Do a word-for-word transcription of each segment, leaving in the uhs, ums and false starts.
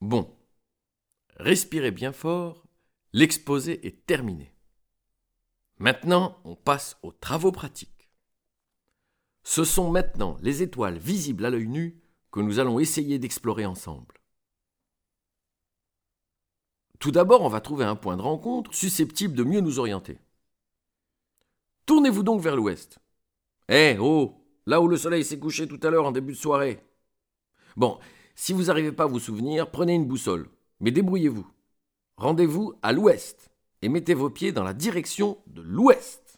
Bon, respirez bien fort, l'exposé est terminé. Maintenant, on passe aux travaux pratiques. Ce sont maintenant les étoiles visibles à l'œil nu que nous allons essayer d'explorer ensemble. Tout d'abord, on va trouver un point de rencontre susceptible de mieux nous orienter. Tournez-vous donc vers l'ouest. Eh, oh, là où le soleil s'est couché tout à l'heure en début de soirée. Bon, si vous n'arrivez pas à vous souvenir, prenez une boussole, mais débrouillez-vous. Rendez-vous à l'ouest et mettez vos pieds dans la direction de l'ouest.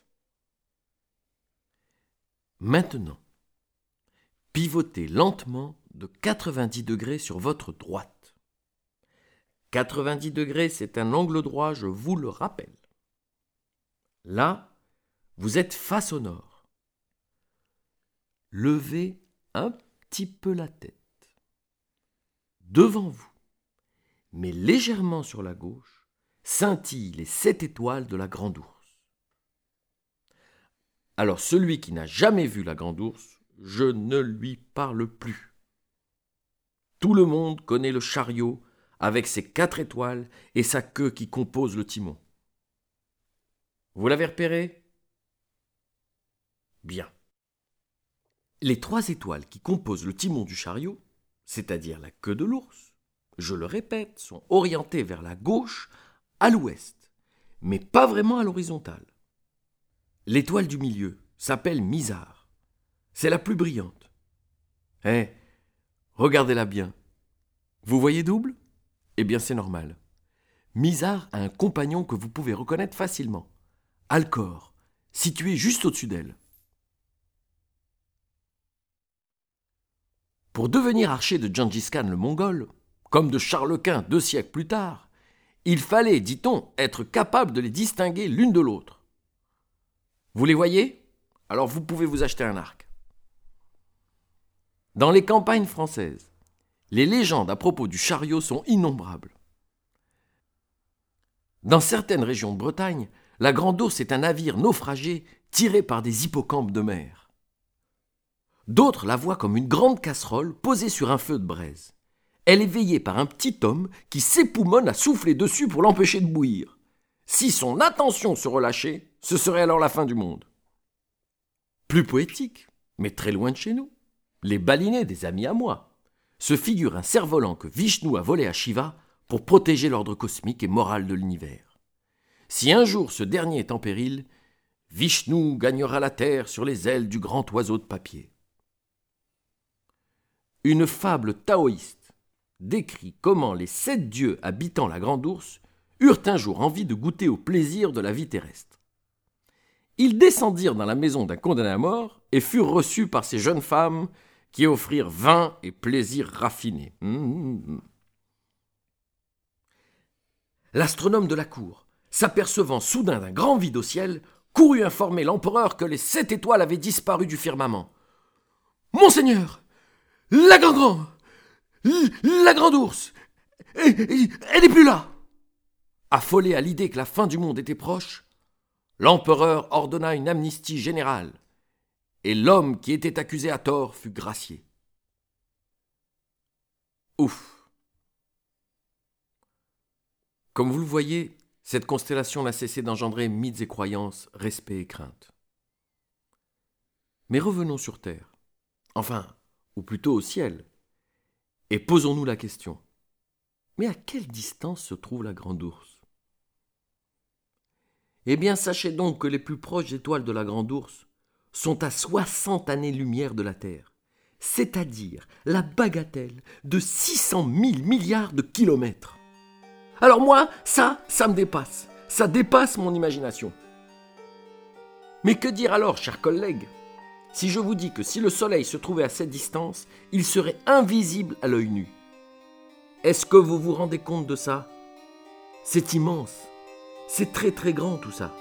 Maintenant, pivotez lentement de quatre-vingt-dix degrés sur votre droite. quatre-vingt-dix degrés, c'est un angle droit, je vous le rappelle. Là, vous êtes face au nord. Levez un petit peu la tête. Devant vous, mais légèrement sur la gauche, scintillent les sept étoiles de la Grande Ourse. Alors celui qui n'a jamais vu la Grande Ourse, je ne lui parle plus. Tout le monde connaît le chariot avec ses quatre étoiles et sa queue qui compose le timon. Vous l'avez repéré ? Bien. Les trois étoiles qui composent le timon du chariot, c'est-à-dire la queue de l'ours, je le répète, sont orientées vers la gauche, à l'ouest, mais pas vraiment à l'horizontale. L'étoile du milieu s'appelle Mizar. C'est la plus brillante. Eh, regardez-la bien. Vous voyez double ? Eh bien, c'est normal. Mizar a un compagnon que vous pouvez reconnaître facilement. Alcor, situé juste au-dessus d'elle. Pour devenir archer de Gengis Khan le Mongol, comme de Charles Quint deux siècles plus tard, il fallait, dit-on, être capable de les distinguer l'une de l'autre. Vous les voyez ? Alors vous pouvez vous acheter un arc. Dans les campagnes françaises, les légendes à propos du chariot sont innombrables. Dans certaines régions de Bretagne, la Grande Ourse est un navire naufragé tiré par des hippocampes de mer. D'autres la voient comme une grande casserole posée sur un feu de braise. Elle est veillée par un petit homme qui s'époumonne à souffler dessus pour l'empêcher de bouillir. Si son attention se relâchait, ce serait alors la fin du monde. Plus poétique, mais très loin de chez nous, les balinés des amis à moi se figurent un cerf-volant que Vishnu a volé à Shiva pour protéger l'ordre cosmique et moral de l'univers. Si un jour ce dernier est en péril, Vishnu gagnera la terre sur les ailes du grand oiseau de papier. Une fable taoïste décrit comment les sept dieux habitant la Grande Ourse eurent un jour envie de goûter au plaisir de la vie terrestre. Ils descendirent dans la maison d'un condamné à mort et furent reçus par ces jeunes femmes qui offrirent vin et plaisirs raffinés. Mmh. L'astronome de la cour, s'apercevant soudain d'un grand vide au ciel, courut informer l'empereur que les sept étoiles avaient disparu du firmament. « Monseigneur, la grand-grand, la grande ourse, elle n'est plus là !» Affolé à l'idée que la fin du monde était proche, l'empereur ordonna une amnistie générale, et l'homme qui était accusé à tort fut gracié. Ouf. Comme vous le voyez, cette constellation n'a cessé d'engendrer mythes et croyances, respect et crainte. Mais revenons sur Terre, enfin, ou plutôt au ciel, et posons-nous la question. Mais à quelle distance se trouve la Grande Ourse ? Eh bien, sachez donc que les plus proches étoiles de la Grande Ourse sont à soixante années-lumière de la Terre, c'est-à-dire la bagatelle de six cent mille milliards de kilomètres. Alors moi, ça, ça me dépasse. Ça dépasse mon imagination. Mais que dire alors, chers collègues, si je vous dis que si le Soleil se trouvait à cette distance, il serait invisible à l'œil nu. Est-ce que vous vous rendez compte de ça ? C'est immense. C'est très très grand tout ça.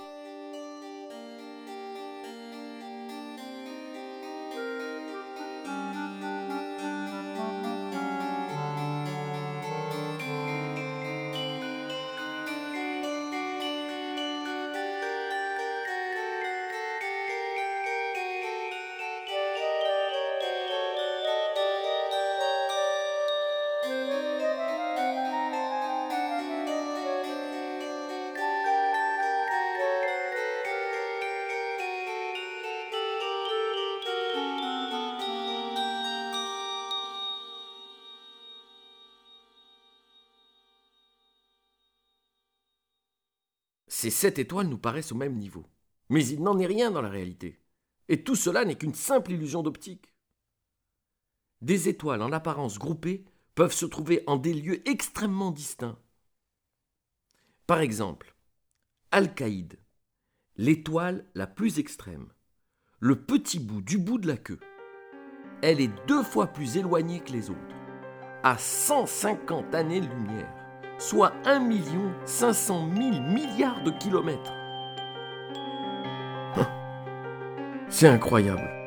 ces sept étoiles nous paraissent au même niveau. Mais il n'en est rien dans la réalité. Et tout cela n'est qu'une simple illusion d'optique. Des étoiles en apparence groupées peuvent se trouver en des lieux extrêmement distincts. Par exemple, Alcaïde, l'étoile la plus extrême, le petit bout du bout de la queue. Elle est deux fois plus éloignée que les autres, à cent cinquante années-lumière, soit un million cinq cent mille milliards de kilomètres. C'est incroyable.